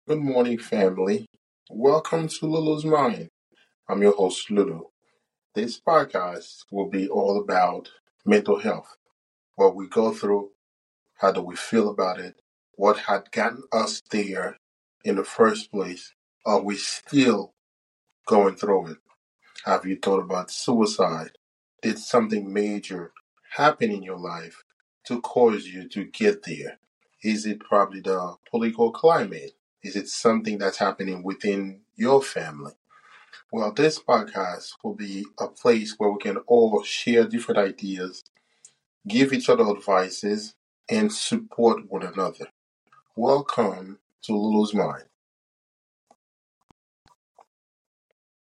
Good morning, family. Welcome to Lulu's Mind. I'm your host, Lulu. This podcast will be all about mental health, what we go through, how do we feel about it, what had gotten us there in the first place. Are we still going through it? Have you thought about suicide? Did something major happen in your life to cause you to get there? Is it probably the political climate? Is it something that's happening within your family? Well, this podcast will be a place where we can all share different ideas, give each other advices, and support one another. Welcome to Lulu's Mind.